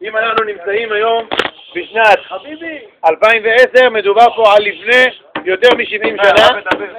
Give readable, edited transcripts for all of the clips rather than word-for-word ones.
אם אנחנו נמצאים היום בשנת 2010, מדובר פה על לפני יותר מ-70 שנה,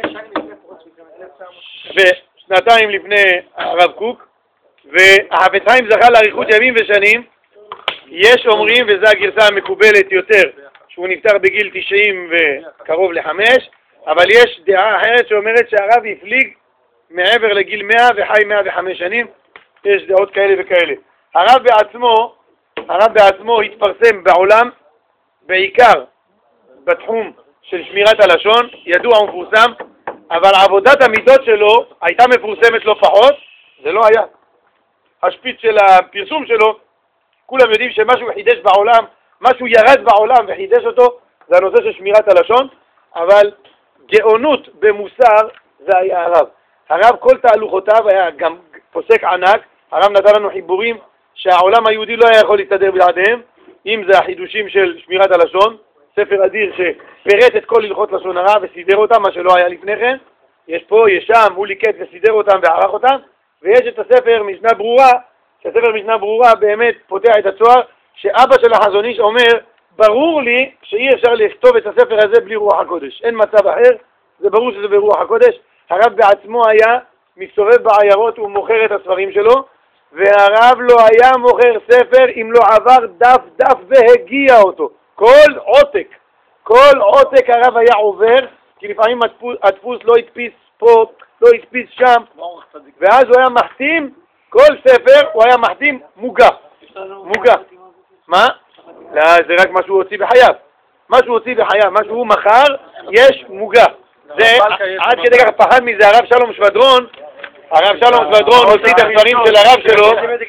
ושנתיים לפני הרב קוק, והחפץ חיים זכה לאריכות ימים ושנים. יש אומרים, וזו הגרסה המקובלת יותר, שהוא נפטר בגיל 90 וקרוב ל5, אבל יש דעה אחרת שאומרת שהרב הפליג מעבר לגיל 100 וחי 105 שנים. יש דעות כאלה וכאלה. הרב בעצמו התפרסם בעולם בעיקר בתחום של שמירת הלשון, ידוע ומפורסם, אבל עבודת המידות שלו הייתה מפורסמת לא פחות. זה לא היה השפיץ של הפרסום שלו. כולם יודעים שמשהו חידש בעולם, משהו ירד בעולם וחידש אותו, זה הנושא של שמירת הלשון, אבל גאונות במוסר זה היה הרב. הרב כל תהלוכותיו היה גם פוסק ענק. הרב נתן לנו חיבורים שהעולם היהודי לא היה יכול להסתדר בלעדיהם, אם זה החידושים של שמירת הלשון, ספר אדיר שפרט את כל הלכות לשון הרע וסידר אותם, מה שלא היה לפני כן. יש פה, יש שם, הוא ליקט וסידר אותם וערך אותם, ויש את הספר משנה ברורה, שהספר משנה ברורה באמת פותח את הצוהר, שאבא של החזון איש אומר, ברור לי שאי אפשר לכתוב את הספר הזה בלי רוח הקודש, אין מצב אחר, זה ברור שזה ברוח הקודש. הרב בעצמו היה מסתובב בעיירות ומוכר את הספרים שלו, והרב לא היה מוכר ספר אם לא עבר דף והגיע אותו. כל עותק הרב היה עובר, כי לפעמים הדפוס לא הדפיס פה, לא הדפיס שם, ואז הוא היה מחתים, כל ספר הוא היה מחתים מוגה. מה? לא, זה רק מה שהוא הוציא בחייו. מה שהוא מכר, יש מוגה. זה עד כדי כך פחד מזה הרב שלום שבדרון. הרב שלום שבדרון הוציא את הספרים של הרב שלו.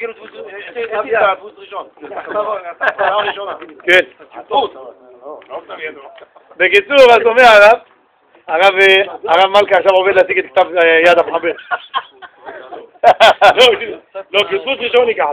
כן. בקיצור, אז אומר הרב מלכה עכשיו עובד להשיג את כתב יד המחבר. לא, כתבות ראשון ניקח.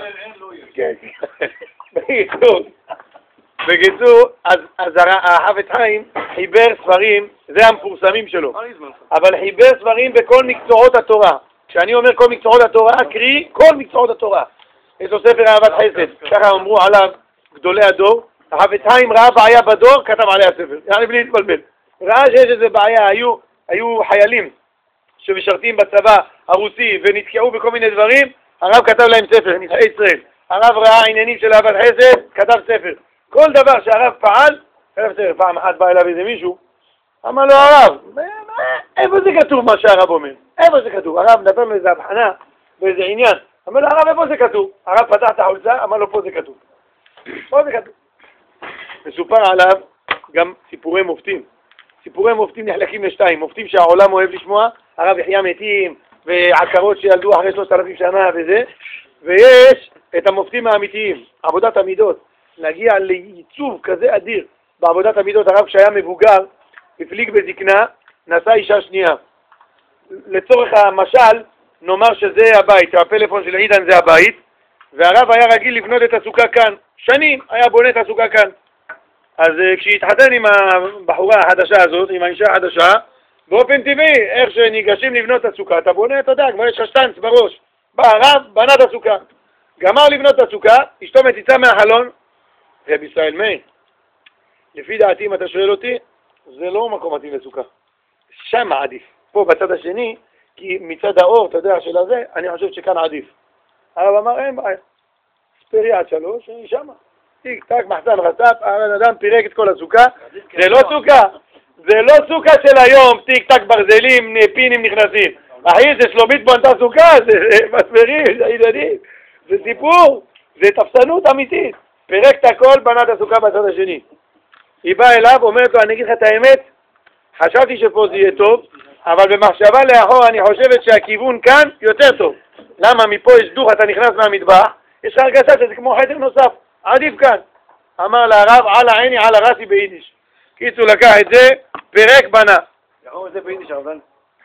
בקיצור, אז החפץ חיים חיבר ספרים, זה המפורסמים שלו, אבל חיבר ספרים בכל מקצועות התורה. כשאני אומר כל מקצועות התורה, קרי כל מקצועות התורה. יש לו ספר אהבת חסד, ככה אמרו עליו גדולי הדור. החפץ חיים ראה בעיה בדור, כתב עליה ספר, יעני בלי להתבלבל. ראה שיש איזה בעיה, היו חיילים שמשרתים בצבא הרוסי ונתקעו בכל מיני דברים, הרב כתב להם ספר, נצחי ישראל. הרב ראה עניינים של אהבת חסד, כתב ספר. כל דבר שהרב פעל, כתב ספר. פעם אחת בא אליו איזה מישהו, אמר לו הרב, איפה זה כתוב מה שהרב אומר? איפה זה כתוב? הרב נתן לו איזה הבחנה באיזה עניין. אמר לו הרב, איפה זה כתוב? הרב פתח את החולצה, אמר לו פה זה כתוב. פה זה כתוב. מסופר עליו גם סיפורי מופתים. סיפורי מופתים נחלקים לשתיים. מופתים שהעולם אוהב לשמוע, הרב יחיה מתים ועקרות שילדו אחרי 3,000 שנה וזה, ויש את המופתים האמיתיים, עבודת המידות. להגיע לייצוב כזה אדיר בעבודת המידות. הרב שהיה מבוגר, הפליג בזקנה, נשא אישה שנייה. לצורך המשל, נאמר שזה הבית, הפלאפון של עידן זה הבית, והרב היה רגיל לבנות את הסוכה כאן. שנים היה בונה את הסוכה כאן. אז כשהתחתן עם הבחורה החדשה הזאת, עם האישה החדשה, באופן טבעי, איך שניגשים לבנות את הסוכה, אתה בונה, אתה יודע, כבר יש שטנץ בראש. בא הרב, בנה את הסוכה. גמר לבנות את הסוכה, אשתו מציצה מהחלון, רב ישראל מאיר, לפי דעתי, אם אתה שואל אותי, זה לא מקום מתאים לסוכה. שם עדיף. פה בצד השני, כי מצד האור, אתה יודע, של הזה, אני חושב שכאן עדיף. הרב אמר, אין בעיה. ספרי עד 3, אני שמה. טיק, טק, מחסן, רצף, האדם פירק את כל הסוכה. זה לא סוכה. זה לא סוכה של היום, טיק, טק, ברזלים, פינים נכנסים. אחי, זה שלומית בונתה סוכה, זה מספרים, זה עידנים. זה סיפור, זה תפסנות אמיתית. פירק את הכל, בנה את הסוכה בצד השני. היא באה אליו, אומרת לו, אני אגיד לך את האמת, חשבתי שפה זה יהיה טוב, אבל במחשבה לאחור אני חושבת שהכיוון כאן יותר טוב. למה? מפה יש דוח, אתה נכנס מהמטבח, יש לך הרגשה שזה כמו חדר נוסף, עדיף כאן. אמר להרב, על העיני, על הרסי ביידיש. קיצור לקח את זה, פירק בנה. יחור את זה ביידיש, אבל...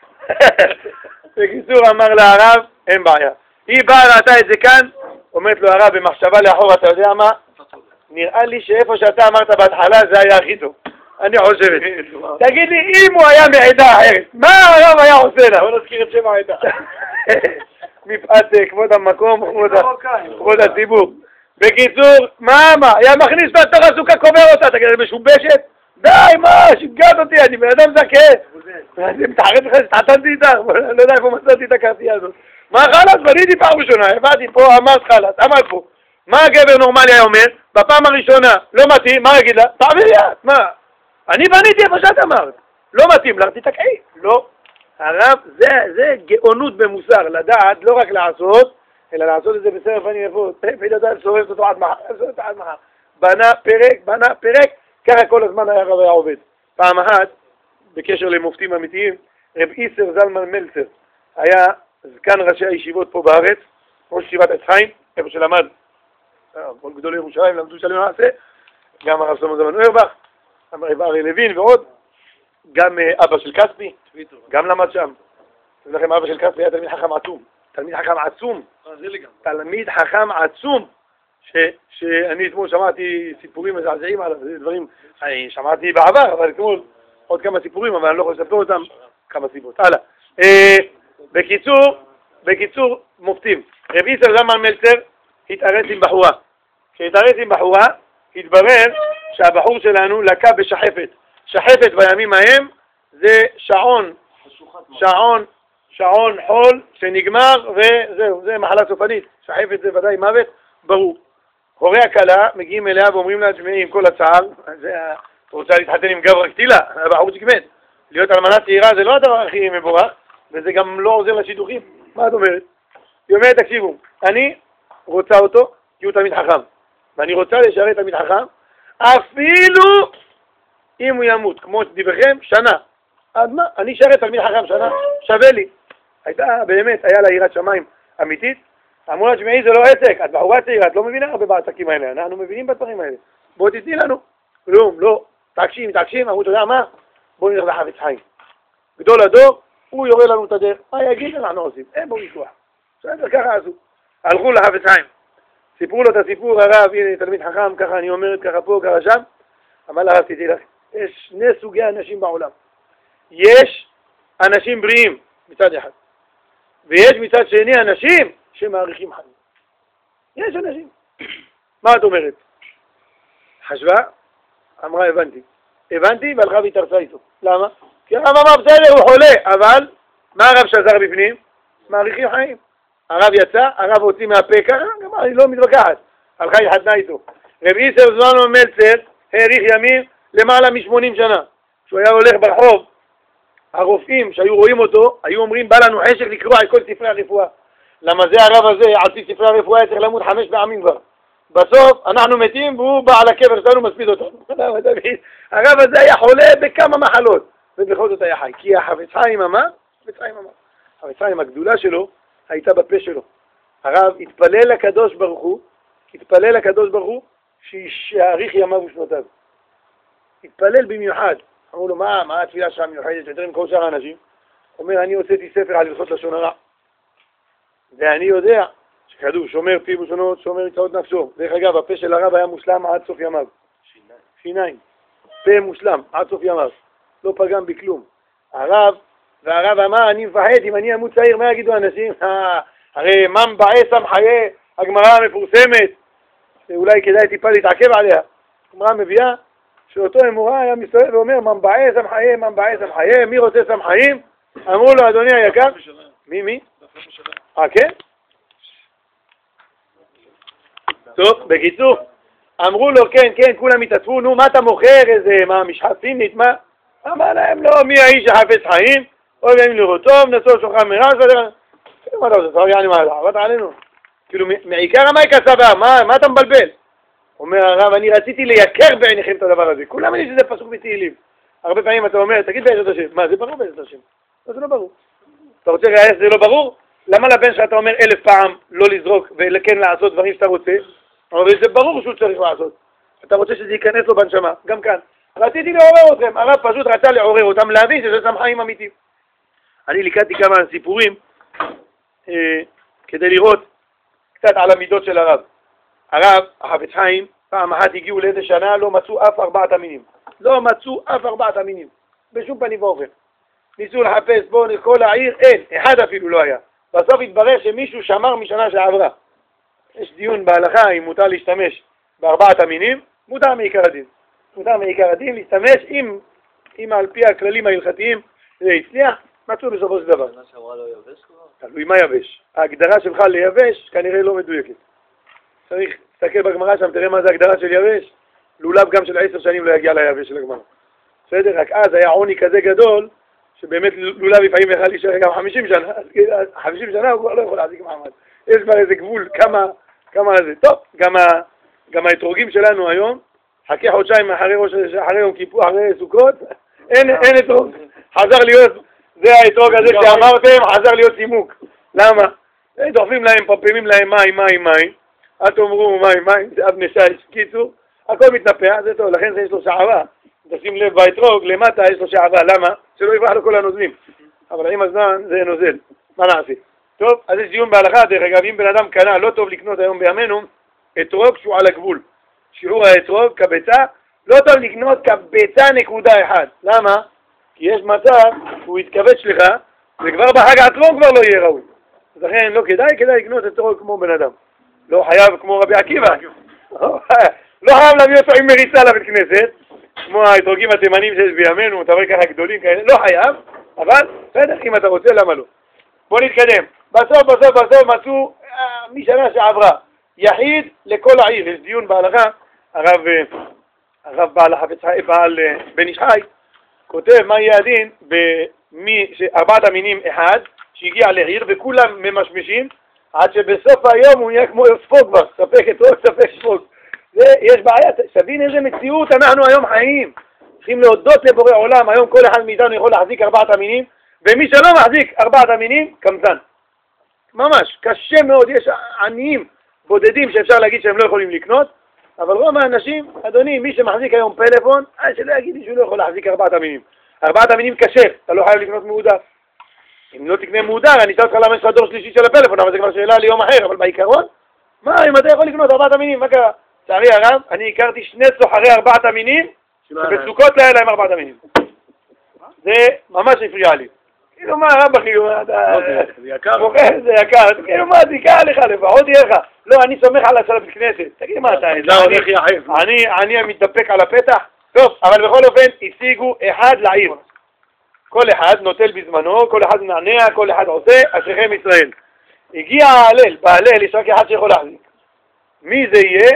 בקיצור אמר להרב, אין בעיה. היא באה ראתה את זה כאן, אומרת לו הרב, במחשבה לאחור, אתה יודע מה? נראה לי שאיפה שאתה אמרת בהתחלה זה היה הכי טוב. אני חושבת. תגיד לי, אם הוא היה מעדה אחרת, מה הרב היה עושה לה? בוא נזכיר את שם העדה. מפאת כבוד המקום, כבוד הציבור. בקיצור, מה? היה מכניס אותה לתוך הסוכה, קובר אותה, תגיד, אני משובשת? די, מה? שיגעת אותי, אני בן אדם זקן. אני מתחרט לך שתעתנתי איתך, לא יודע איפה מצאתי את הקרטייה הזאת. מה חלאס? בניתי פעם ראשונה, הבאתי פה, אמרת חלאס, אמרת פה. מה הגבר נורמלי היה אומר? בפעם הראשונה, לא מתאים, מה יגיד לה? תעבירי את, מה? אני בניתי איפה שאת אמרת. לא מתאים לך, תתקעי. לא. הרב, זה גאונות במוסר, לדעת, לא רק לעשות, אלא לעשות את זה בסרף אני איפה, ולדעת שורפת אותו עד מחר. בנה פרק, ככה כל הזמן היה רב היה עובד. פעם אחת, בקשר למופתים אמיתיים, רב איסר זלמן מלצר, היה זקן ראשי הישיבות פה בארץ, ראש ישיבת עץ חיים, איפה שלמד, כל גדולי ירושלים למדו שלם למעשה, גם הרב שלמה זלמן אוירבך, הרב אריה לוין ועוד, גם אבא של כספי, גם למד שם. אני לכם, אבא של כספי היה תלמיד חכם עצום. תלמיד חכם עצום, שאני אתמול שמעתי סיפורים מזעזעים עליו, זה דברים, אני שמעתי בעבר, אבל אתמול עוד כמה סיפורים, אבל אני לא יכול לספר אותם, כמה סיבות. הלאה. בקיצור, מופתים. רב איסר זלמן מלצר התארץ עם בחורה. כשהתארץ עם בחורה, התברר שהבחור שלנו לקה בשחפת. שחפת בימים ההם זה שעון חול שנגמר וזהו, זה מחלה סופנית. שחפת זה ודאי מוות, ברור. הורי הכלה מגיעים אליה ואומרים לה, תשמעי, עם כל הצער, את רוצה להתחתן עם גבר קטילה, בחור שכבד. להיות אלמנה צעירה זה לא הדבר הכי מבורך, וזה גם לא עוזר לשידוכים. מה את אומרת? היא אומרת, תקשיבו, אני רוצה אותו כי הוא תלמיד חכם, ואני רוצה לשרת תלמיד חכם, אפילו אם הוא ימות, כמו שדיברכם, שנה. אז מה? אני שרת תלמיד חכם שנה, שווה לי. באמת, היה לה יראת שמיים אמיתית. אמרו לה, שמעי, זה לא עסק, את בחורה צעירה, את לא מבינה הרבה בעסקים האלה, אנחנו מבינים בדברים האלה. בוא תתני לנו. כלום, לא. תקשים, אמרו, אתה יודע מה? בואו נלך לחפץ חיים. גדול הדור, הוא יורה לנו את הדרך. מה יגיד, אנחנו עושים. אין בו ויכוח. בסדר, ככה עשו. הלכו לחפץ חיים. סיפרו לו את הסיפור, הרב, הנה, תלמיד חכם, ככה אני אומרת, ככה פה, ככה שם. אמר לה, הרב, תדעי לך, יש שני סוגי אנשים בעולם. יש אנשים בריאים מצד אחד, ויש מצד שני אנשים שמעריכים חיים. יש אנשים. מה את אומרת? חשבה, אמרה, הבנתי, והלכה והתארצה איתו. למה? כי הרב אמר, בסדר, הוא חולה, אבל מה הרב שזר בפנים? מעריכים חיים. הרב יצא, הרב הוציא מהפה ככה, אמר, אני לא מתווכחת. הלכה התחתנה איתו. רב איסר זלמן מלצר האריך ימים למעלה מ-80 שנה. כשהוא היה הולך ברחוב, הרופאים שהיו רואים אותו, היו אומרים, בא לנו חשק לקרוא על כל ספרי הרפואה. למה זה הרב הזה, על פי ספרי הרפואה, צריך למות 5 פעמים כבר. בסוף אנחנו מתים והוא בא על הקבר שלנו מספיד אותנו. הרב הזה היה חולה בכמה מחלות, ובכל זאת היה חי. כי החפץ חיים אמר, חפץ חיים הגדולה שלו הייתה בפה שלו. הרב התפלל לקדוש ברוך הוא, שיאריך ימיו ושנותיו. התפלל במיוחד. אמרו לו, מה התפילה שלך מיוחדת יותר עם כל שאר האנשים? הוא אומר, אני הוצאתי ספר על הלכות לשון הרע. ואני יודע שכתוב, שומר פיו ושונות, שומר יצאות נפשו. דרך אגב, הפה של הרב היה מושלם עד סוף ימיו. שיניים. פה מושלם עד סוף ימיו. לא פגם בכלום. והרב אמר, אני מפחד, אם אני אמות צעיר, מה יגידו אנשים? הרי מן בעסם חיי, הגמרא המפורסמת, שאולי כדאי טיפה להתעכב עליה. הגמרא מביאה שאותו אמורה היה מסתובב ואומר, מן בעסם חיי, מי רוצה סם חיים? אמרו לו, אדוני היקר, מי? כן? טוב, בקיצור, אמרו לו, כן, כולם התעצבו, נו, מה אתה מוכר, איזה, מה, משחפים נתמה? אמר להם, לא, מי האיש החפץ חיים? אוי ואם לראות טוב, נצור שולחן מרש, מה אתה עושה? אני מה, עבדת עלינו. כאילו, מעיקר המאי כסבה, מה אתה מבלבל? אומר הרב, אני רציתי לייקר בעיניכם את הדבר הזה. כולם יודעים שזה פסוק בתהילים. הרבה פעמים אתה אומר, תגיד בעזרת השם. מה, זה ברור בעזרת השם? לא, זה לא ברור. אתה רוצה ראייה שזה לא ברור? למה לבן שאתה אומר 1000 פעם לא לזרוק וכן לעשות דברים שאתה רוצה? אבל זה ברור שהוא צריך לעשות. אתה רוצה שזה ייכנס לו בנשמה, גם כאן. רציתי לעורר אתכם. הרב פשוט רצה לעורר אותם, להבין שזה סם חיים אמיתי. אני ליקטתי כמה סיפורים כדי לראות קצת על המידות של הרב. הרב, החפץ חיים, פעם אחת הגיעו לאיזה שנה, לא מצאו אף 4 המינים. לא מצאו אף 4 המינים. בשום פנים ואופן. ניסו לחפש בו כל העיר, אין, אחד אפילו לא היה. בסוף התברר שמישהו שמר משנה שעברה. יש דיון בהלכה אם מותר להשתמש בארבעת המינים, מותר מעיקר הדין. מותר מעיקר הדין להשתמש אם על פי הכללים ההלכתיים זה הצליח, מצאו בסופו של דבר. תלוי מה יבש. ההגדרה שלך ליבש כנראה לא מדויקת. צריך להסתכל בגמרא שם, תראה מה זה הגדרה של יבש. לולב גם של 10 שנים לא יגיע ליבש של הגמרא. בסדר? רק אז היה עוני כזה גדול, שבאמת לולב לפעמים יכל להישאר גם 50 שנה. 50 שנה הוא כבר לא יכול להחזיק מעמד. יש כבר איזה גבול, כמה זה. טוב, גם האתרוגים שלנו היום, חכה חודשיים אחרי יום כיפור, אחרי סוכות, אין אתרוג. חזר להיות, זה האתרוג הזה שאמרתם, חזר להיות צימוק. למה? דוחפים להם, פרפמים להם מים. אל תאמרו מים, זה אבני שיש. קיצור, הכל מתנפח, זה טוב, לכן זה יש לו שערה. תשים לב באתרוג, למטה יש לו שערה. למה? שלא יברח לו כל הנוזלים. אבל עם הזמן זה נוזל. מה נעשה? טוב, אז יש דיון בהלכה, דרך אגב, אם בן אדם קנה, לא טוב לקנות היום בימינו, אתרוג שהוא על הגבול. שיעור האתרוג כביצה, לא טוב לקנות כביצה נקודה אחד. למה? כי יש מצב, הוא יתכווץ לך, וכבר בחג עצמו כבר לא יהיה ראוי. אז לכן לא כדאי לקנות אתרוג כמו בן אדם. לא חייב כמו רבי עקיבא. לא חייב להביא אותו עם מריצה לבית כנסת, כמו האתרוגים התימנים שיש בימינו, אתה רואה ככה גדולים כאלה, לא חייב, אבל בסדר, אם אתה רוצה, למה לא? בוא נתקדם. בסוף מצאו משנה שעברה. יחיד לכל העיר. יש דיון בהלכה, הרב בעל בן איש חי, כותב מה יהיה הדין במי שארבעת המינים אחד, שהגיע לעיר וכולם ממשמשים, עד שבסוף היום הוא יהיה כמו ספוג כבר, ספק אתרוג, ספק ספוג. יש בעיה, תבין איזה מציאות אנחנו היום חיים. צריכים להודות לבורא עולם, היום כל אחד מאיתנו יכול להחזיק ארבעת המינים, ומי שלא מחזיק ארבעת המינים, קמצן. ממש, קשה מאוד, יש עניים בודדים שאפשר להגיד שהם לא יכולים לקנות, אבל רוב האנשים, אדוני, מי שמחזיק היום פלאפון, שלא יגיד לי שהוא לא יכול להחזיק ארבעת המינים. ארבעת המינים קשה, אתה לא חייב לקנות מעודר. אם לא תקנה מעודר, אני אשאל אותך למה יש לך דור שלישי של הפלאפון, אבל זה כבר שאלה ליום אחר, אבל בעיקרון, מה, אם אתה יכול לקנות ארבעת המינים, מה קרה? לצערי הרב, אני הכרתי שני סוחרי ארבעת המינים, שבסוכות לא היה להם ארבעת המינים. זה ממש הפריע לי. כאילו מה רבא, כאילו מה, זה יקר, כאילו מה, זה יקר לך, לפחות יהיה לך. לא, אני סומך על הצלב בכנסת. תגיד מה אתה, אני המתדפק על הפתח. טוב, אבל בכל אופן, השיגו אחד לעיר. כל אחד נוטל בזמנו, כל אחד מנענע, כל אחד עושה, אשריכם ישראל. הגיע ההלל, בהלל יש רק אחד שיכול להחזיק. מי זה יהיה?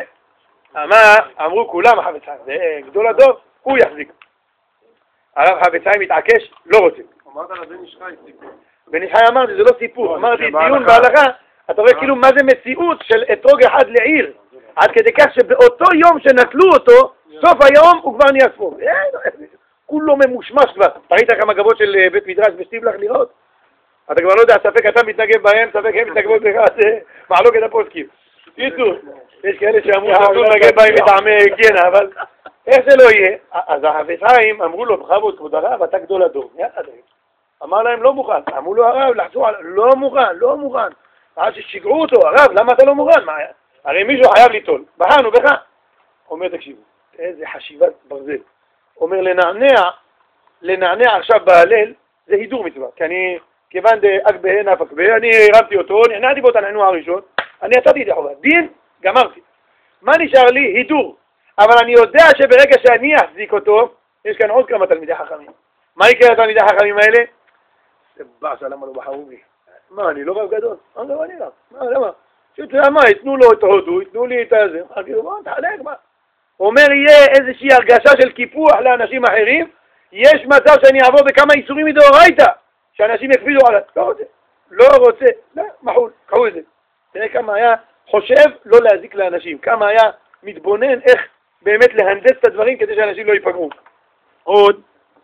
אמרו כולם, החפץ חיים, זה גדול הדוב, הוא יחזיק. הרב חפץ חיים מתעקש, לא רוצה. אמרת על בן איש חי סיפור. בן איש חי אמרתי, זה לא סיפור, אמרתי דיון בהלכה, אתה רואה כאילו מה זה מציאות של אתרוג אחד לעיר, עד כדי כך שבאותו יום שנטלו אותו, סוף היום הוא כבר נהיה ספוג. כולו ממושמש כבר. ראית כמה גבות של בית מדרש בסטיבלח לראות? אתה כבר לא יודע, ספק אתה מתנגב בהם, ספק הם מתנגבות לך, זה מעלוק את הפוסקים. תראו, יש כאלה שאמרו שאסור להתנגב בהם מטעמי היגיינה, אבל איך זה לא יהיה? אז החפץ חיים אמרו לו, בכבוד כבוד הרב, אתה גדול הדור. אמר להם לא מוכן, אמרו לו הרב, לחזור עליו, לא מוכן. אז ששיגעו אותו, הרב, למה אתה לא מוכן? הרי מישהו חייב ליטול, בחרנו בך. אומר, תקשיבו, איזה חשיבת ברזל. אומר, לנענע עכשיו בהלל, זה הידור מצווה, כי אני, כיוון דאק בהה נפק בהה, אני הרמתי אותו, נענעתי בו את הנענוע הראשון, אני יצאתי את החובה, דין, גמרתי. מה נשאר לי? הידור. אבל אני יודע שברגע שאני אחזיק אותו, יש כאן עוד כמה תלמידי חכמים. מה יקרה לתלמידי החכמים האלה? זה בעשה, למה לא בחרו בי? מה, אני לא רב גדול? אני רב. למה? שאתה מה, יתנו לו את ההודו, יתנו לי את הזה. כאילו, בוא, תחלק, מה? אומר, יהיה איזושהי הרגשה של קיפוח לאנשים אחרים, יש מצב שאני אעבור בכמה איסורים מדאורייתא, שאנשים יקפידו עליו. לא רוצה, מחול, קחו את זה. תראה כמה היה חושב לא להזיק לאנשים, כמה היה מתבונן איך באמת להנדס את הדברים כדי שאנשים לא ייפגעו. עוד,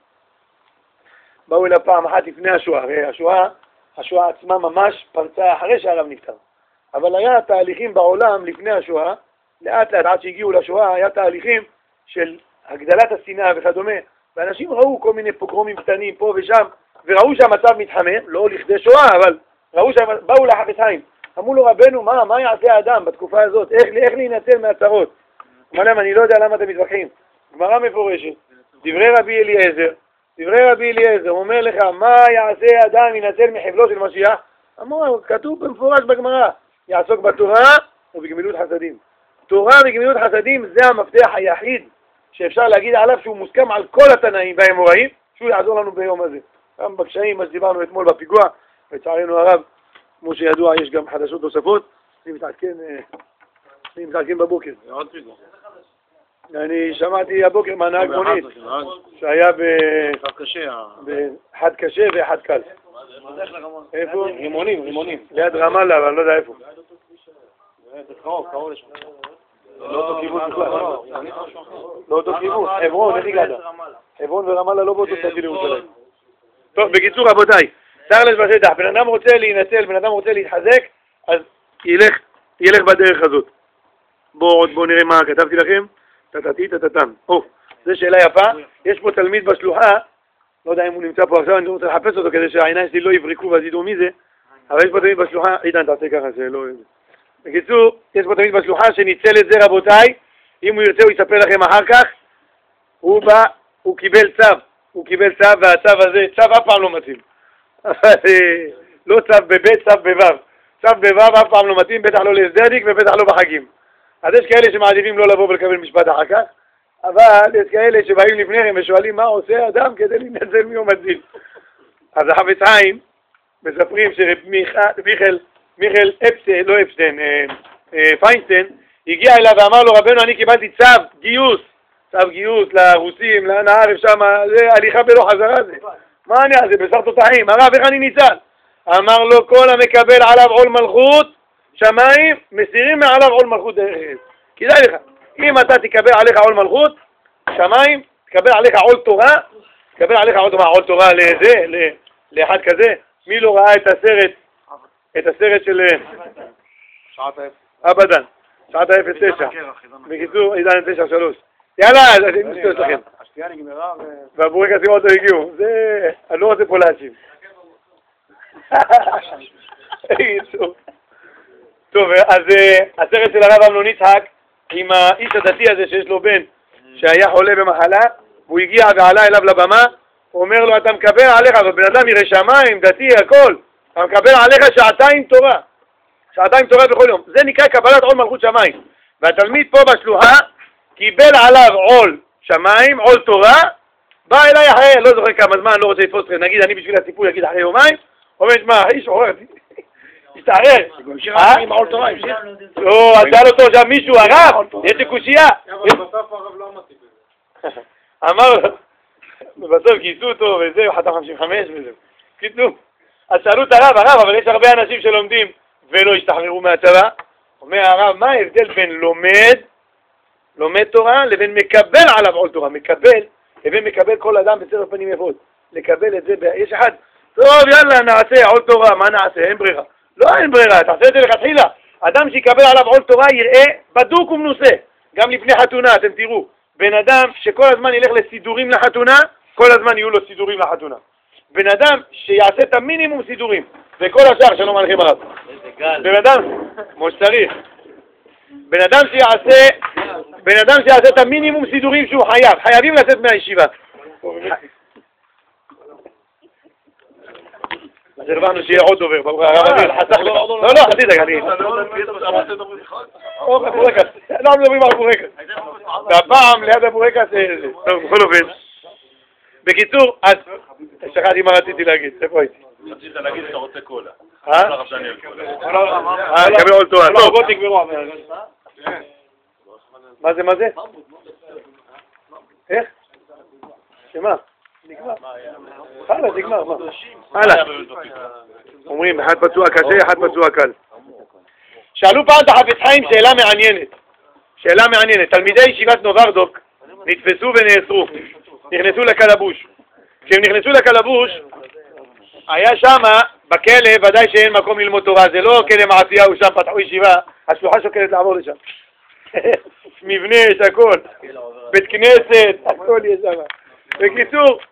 באו אליו פעם אחת לפני השואה, הרי השואה עצמה ממש פרצה אחרי שהרב נפטר. אבל היה תהליכים בעולם לפני השואה, לאט לאט עד שהגיעו לשואה, היה תהליכים של הגדלת השנאה וכדומה, ואנשים ראו כל מיני פוגרומים קטנים פה ושם, וראו שהמצב מתחמם, לא לכדי שואה, אבל ראו שבאו לחפץ חיים. אמרו לו רבנו, מה יעשה האדם בתקופה הזאת? איך להינצל מהצרות? אמר להם, אני לא יודע למה אתם מתווכחים. גמרא מפורשת, דברי רבי אליעזר, אומר לך, מה יעשה האדם ינצל מחבלו של משיח? אמרו, כתוב במפורש בגמרא, יעסוק בתורה ובגמילות חסדים. תורה וגמילות חסדים זה המפתח היחיד שאפשר להגיד עליו שהוא מוסכם על כל התנאים והאמוראים, שהוא יעזור לנו ביום הזה. גם בקשיים, מה שדיברנו אתמול בפיגוע, לצערנו הרב, כמו שידוע, יש גם חדשות נוספות, אני מתעדכן בבוקר. אני שמעתי הבוקר מהנהג מונית, שהיה באחד קשה ואחד קל. איפה? רימונים. ליד רמאללה, אבל אני לא יודע איפה. קרוב לשם. לא אותו כיוון בכלל. לא אותו כיוון. חברון, איך הגעת? חברון ורמאללה לא באותו צד לירושלים. טוב, בקיצור רבותיי, תכלס בשטח, בן אדם רוצה להינצל, בן אדם רוצה להתחזק, אז ילך בדרך הזאת. בואו נראה מה כתבתי לכם. טטטם. זו שאלה יפה. יש פה תלמיד בשלוחה, לא יודע אם הוא נמצא פה עכשיו, אני רוצה לחפש אותו כדי שהעיניים שלי לא יבריקו ואז ידעו מי זה, אבל יש פה תלמיד בשלוחה, עידן תעשה ככה שלא... בקיצור, יש פה תלמיד בשלוחה שניצל את זה רבותיי, אם הוא ירצה הוא יספר לכם אחר כך, הוא בא, הוא קיבל צו, והצו הזה, צו אף פעם לא מתאים. לא צו בבית, צו בבב. צו בבב אף פעם לא מתאים, בטח לא להסדרניק ובטח לא בחגים. אז יש כאלה שמעדיפים לא לבוא ולקבל משפט אחר כך, אבל יש כאלה שבאים לפניכם ושואלים מה עושה אדם כדי להינצל מיום הדין. אז החפץ חיים מספרים שרב מיכאל פיינשטיין הגיע אליו ואמר לו, רבנו, אני קיבלתי צו גיוס לרוסים, לנהר שם, זה הליכה בלא חזרה זה. מה אני אעשה? בשר תותחים, הרב איך אני ניצל? אמר לו, כל המקבל עליו עול מלכות שמיים, מסירים מעליו עול מלכות דרך ארץ. כדאי לך, אם אתה תקבל עליך עול מלכות שמיים, תקבל עליך עול תורה, תקבל עליך עול תורה לאחד כזה. מי לא ראה את הסרט של אבדן, שעת ה-09, בקיצור, עידן 9-3. יאללה, אז אני מסתובב לכם. השתייה נגמרה והבורקסים עוד לא הגיעו, זה, אני לא רוצה פה להשיב. טוב, אז הסרט של הרב אמנון יצחק, עם האיש הדתי הזה שיש לו בן, שהיה חולה במחלה, הוא הגיע ועלה אליו לבמה, הוא אומר לו, אתה מקבל עליך, ובן אדם ירא שמיים, דתי, הכל, אתה מקבל עליך שעתיים תורה בכל יום. זה נקרא קבלת עול מלכות שמיים. והתלמיד פה בשלוחה קיבל עליו עול שמיים, עול תורה, בא אליי אחרי, לא זוכר כמה זמן, לא רוצה לתפוס אתכם, נגיד, אני בשביל הסיפור יגיד אחרי יומיים, אומר, מה, האיש עורר, תתערר. לא, אז שאל אותו שם מישהו, הרב, יש לי קושייה. בסוף הרב לא אמרתי. אמר, בסוף כיסו אותו וזהו, חתם 55 וזהו. כיסו. אז שאלו את הרב, אבל יש הרבה אנשים שלומדים ולא השתחררו מהצבא. אומר הרב, מה ההבדל בין לומד תורה לבין מקבל עליו עול תורה? לבין מקבל כל אדם בסדר פנים יפות. לקבל את זה, יש אחד, טוב יאללה נעשה עול תורה, מה נעשה? אין ברירה. לא אין ברירה, תעשה את זה לכתחילה. אדם שיקבל עליו עול תורה יראה בדוק ומנוסה. גם לפני חתונה, אתם תראו. בן אדם שכל הזמן ילך לסידורים לחתונה, כל הזמן יהיו לו סידורים לחתונה. בן אדם שיעשה את המינימום סידורים, וכל השאר, שלום עליכם הרב. בן אדם, כמו שצריך. בן אדם שיעשה את המינימום סידורים שהוא חייבים לצאת מהישיבה. אז הרווחנו שיהיה עוד דובר, לא, חצי דקה, לא מדברים על הבורקס. והפעם ליד הבורקס, טוב, בכל אופן. בקיצור, אז שכחתי מה רציתי להגיד, איפה הייתי? רצית להגיד שאתה רוצה קולה. קבל עול תורה, טוב. מה זה? איך? שמה? נגמר. הלאה, נגמר, מה? הלאה. אומרים, אחד פצוע קשה, אחד פצוע קל. שאלו פעם את החפץ חיים שאלה מעניינת. תלמידי ישיבת נוברדוק נתפסו ונאסרו. נכנסו לקלבוש. כשהם נכנסו לקלבוש, היה שם, בכלא, ודאי שאין מקום ללמוד תורה. זה לא כלא מעשיהו, שם פתחו ישיבה, השלוחה שוקלת לעבור לשם. מבנה, יש הכל. בית כנסת, הכל יש שם. בקיצור,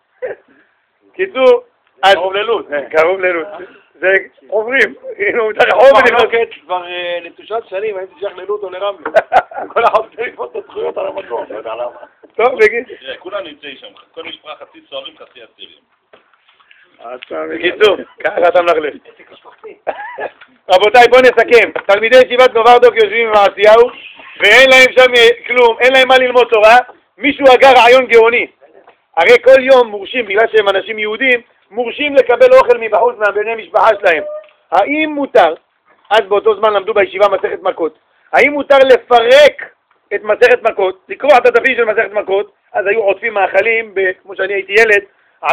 קרוב ללוד. זה עוברים. כבר לתושת שנים, הייתי שייך ללוד או לרמלה. כל אחד צריך לפעול את הזכויות על המקום, לא יודע למה. טוב, בגיד. תראה, כולם נמצאים שם, כל משפחה חצי צוערים, חצי אסירים. בקיצור, ככה אתה מלכלך. רבותיי, בואו נסכם. תלמידי ישיבת נוברדוק יושבים במעשיהו, ואין להם שם כלום, אין להם מה ללמוד תורה. מישהו הגה רעיון גאוני. הרי כל יום מורשים, בגלל שהם אנשים יהודים, מורשים לקבל אוכל מבחוץ מהבני משפחה שלהם. האם מותר, אז באותו זמן למדו בישיבה מסכת מכות, האם מותר לפרק את מסכת מכות, לקרוע את הדפים של מסכת מכות? אז היו עוטפים מאכלים, כמו שאני הייתי ילד,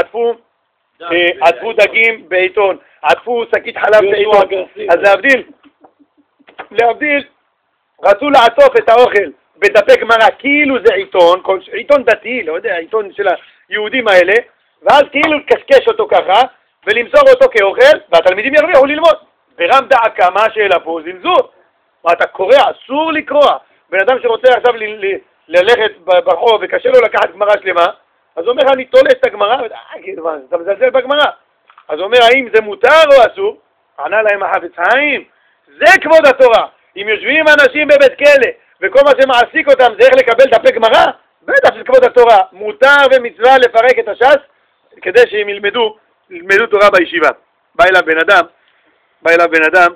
עטפו דגים בעיתון, עטפו שקית חלב בעיתון. אז להבדיל, רצו לעטוף את האוכל בדפי גמרא, כאילו זה עיתון דתי, לא יודע, עיתון של היהודים האלה, ואז כאילו לקשקש אותו ככה, ולמסור אותו כאוכל, והתלמידים ירוויחו ללמוד. ברם דעקה, מה השאלה פה? זלזול. מה, אתה קורא? אסור לקרוע. בן אדם שרוצה עכשיו ללכת ברחוב וקשה לו לקחת גמרא שלמה, אז הוא אומר, אני תולש את הגמרא, אתה מזלזל בגמרא. אז הוא אומר, האם זה מותר או אסור? ענה להם החפץ חיים, זה כבוד התורה. אם יושבים אנשים בבית כלא, וכל מה שמעסיק אותם זה איך לקבל דפי גמרא, בטח של כבוד התורה. מותר ומצווה לפרק את הש"ס, כדי שהם ילמדו תורה בישיבה. בא אליו בן אדם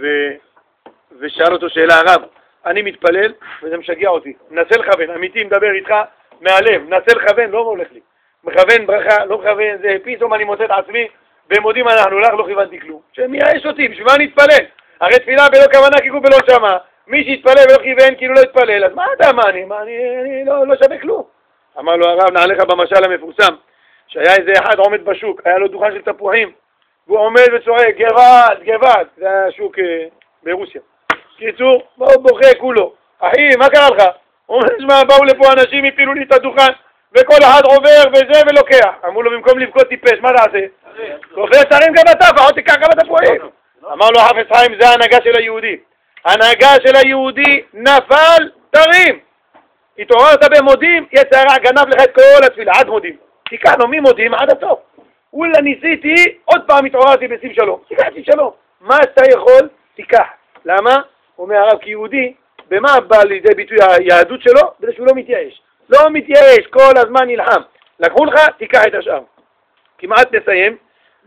ושאל אותו שאלה, הרב, אני מתפלל וזה משגע אותי, מנסה לכוון, אמיתי מדבר איתך מהלב, מנסה לכוון, לא הולך לי, מכוון ברכה, לא מכוון, זה פתאום אני מוצא את עצמי, ומודים אנחנו, לך לא כיוונתי כלום, שמייאש אותי, בשביל מה אני אתפלל? הרי תפילה בלא כוונה כאילו בלא שמה, מי שיתפלל ולא כיוון כאילו לא יתפלל, אז מה אתה, אני לא שווה כלום. אמר לו הרב, נעליך במשל המפורסם, שהיה איזה אחד עומד בשוק, היה לו דוכן של תפוחים, והוא עומד וצועק, גבד, זה השוק ברוסיה. קיצור, הוא בוכה כולו, אחי, מה קרה לך? הוא אומר, שמע, באו לפה אנשים, הפילו לי את הדוכן, וכל אחד עובר וזה ולוקח. אמרו לו, במקום לבכות טיפש, מה נעשה? תופס תרים גם אתה, פחות תיקח גם את הפועל. אמר לו החפץ חיים, זה ההנהגה של היהודי. ההנהגה של היהודי נפל, תרים. התעוררת במודים, יצא הרע, גנב לך את כל התפילה, עד מודים. תיקח לו ממודים עד הסוף. אולי ניסיתי, עוד פעם התעוררתי בשים שלום. תיקחתי שלום. מה אתה יכול? תיקח. למה? הוא אומר הרב, כי יהודי, במה בא לידי ביטוי היהדות שלו? בזה שהוא לא מתייאש. לא מתייאש, כל הזמן נלחם. לקחו לך, תיקח את השאר. כמעט נסיים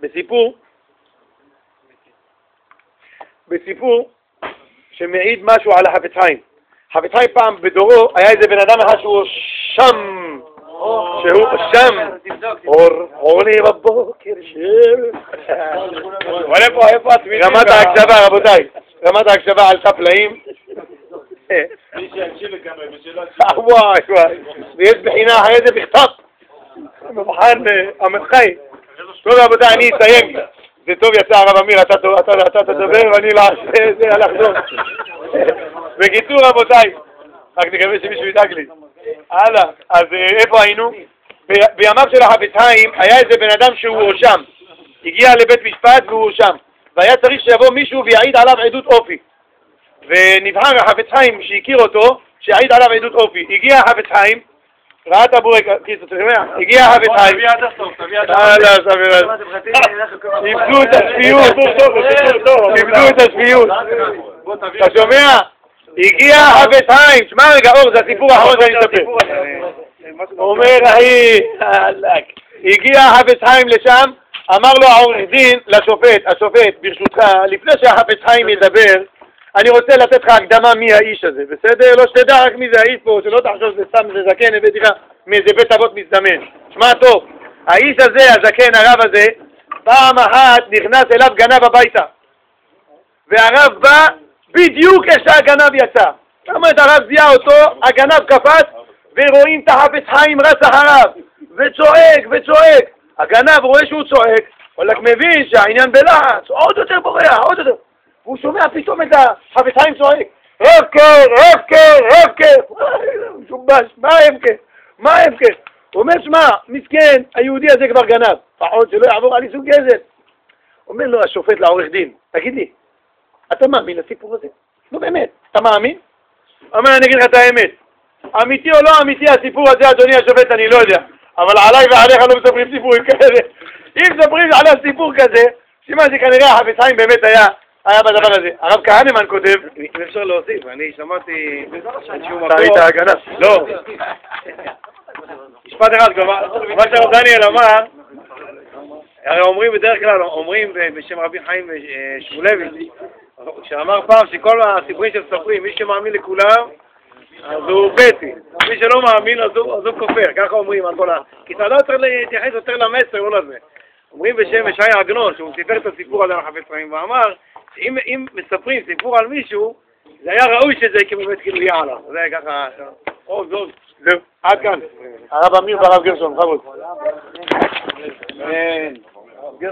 בסיפור שמעיד משהו על החפץ חיים. חפץ חיים פעם בדורו היה איזה בן אדם אחד שהוא שם. אור לי בבוקר איפה רמת ההקשבה, רבותיי, רמת ההקשבה על ספלאים. וואי, ויש בחינה אחרי זה בכתב מבחן המבחן. טוב רבותיי, אני אסיים, זה טוב יצא הרב אמיר, אתה תדבר ואני לחזור. בקיצור רבותיי, רק נקווה שמישהו ידאג לי. הלאה, אז איפה היינו? בימיו של החפץ חיים היה איזה בן אדם שהוא הואשם, הגיע לבית משפט והוא הואשם, והיה צריך שיבוא מישהו ויעיד עליו עדות אופי, ונבחר החפץ חיים שהכיר אותו שיעיד עליו עדות אופי. הגיע החפץ חיים, ראה את הבורק, הגיע החפץ חיים, איבדו את השפיות, אתה שומע? הגיע החפץ חיים, שמע רגע אור, זה הסיפור האחרון שאני אספר. אומר הגיע החפץ חיים לשם, אמר לו העורך דין לשופט, ברשותך, לפני שהחפץ חיים ידבר, אני רוצה לתת לך הקדמה מי האיש הזה, בסדר? לא שתדע רק מי זה האיש פה, שלא תחשוב שזה סתם זה זקן, הבאתי לך מאיזה בית אבות מזדמן. שמע טוב, האיש הזה, הזקן, הרב הזה, פעם אחת נכנס אליו גנב הביתה, והרב בא בדיוק כשהגנב יצא. זאת אומרת, הרב זיהה אותו, הגנב קפץ, ורואים את החפץ חיים רץ אחריו, וצועק. הגנב רואה שהוא צועק, אבל מבין שהעניין בלחץ, עוד יותר בורח, עוד יותר. והוא שומע פתאום את החפץ חיים צועק, הפקר, משובש, מה הפקר? הוא אומר, שמע, מסכן, היהודי הזה כבר גנב, פחות שלא יעבור על איסור גזל. אומר לו השופט לעורך דין, תגיד לי, אתה מאמין לסיפור הזה? לא באמת, אתה מאמין? אומר, אני אגיד לך את האמת, אמיתי או לא אמיתי הסיפור הזה, אדוני השופט, אני לא יודע, אבל עליי ועליך לא מספרים סיפורים כאלה. אם מספרים עליו סיפור כזה, סימן שכנראה החפץ חיים באמת היה בדבר הזה. הרב כהנמן כותב, אם אפשר להוסיף, אני שמעתי שהוא אתה היית הגנב. לא. משפט אחד, מה שהרב דניאל אמר, הרי אומרים בדרך כלל, אומרים בשם רבי חיים שמואלביץ', שאמר פעם שכל הסיפורים שמספרים, מי שמאמין לכולם, אז הוא פסי. מי שלא מאמין, אז הוא כופר. ככה אומרים על כל כי אתה לא צריך להתייחס יותר למסר, לא לזה. אומרים בשם ישעיה עגנון, שהוא סיפר את הסיפור הזה על החפץ חיים, ואמר שאם מספרים סיפור על מישהו, זה היה ראוי שזה באמת כאילו יעלה. זה ככה... זהו, עד כאן. הרב אמיר והרב גרשון, חבוד.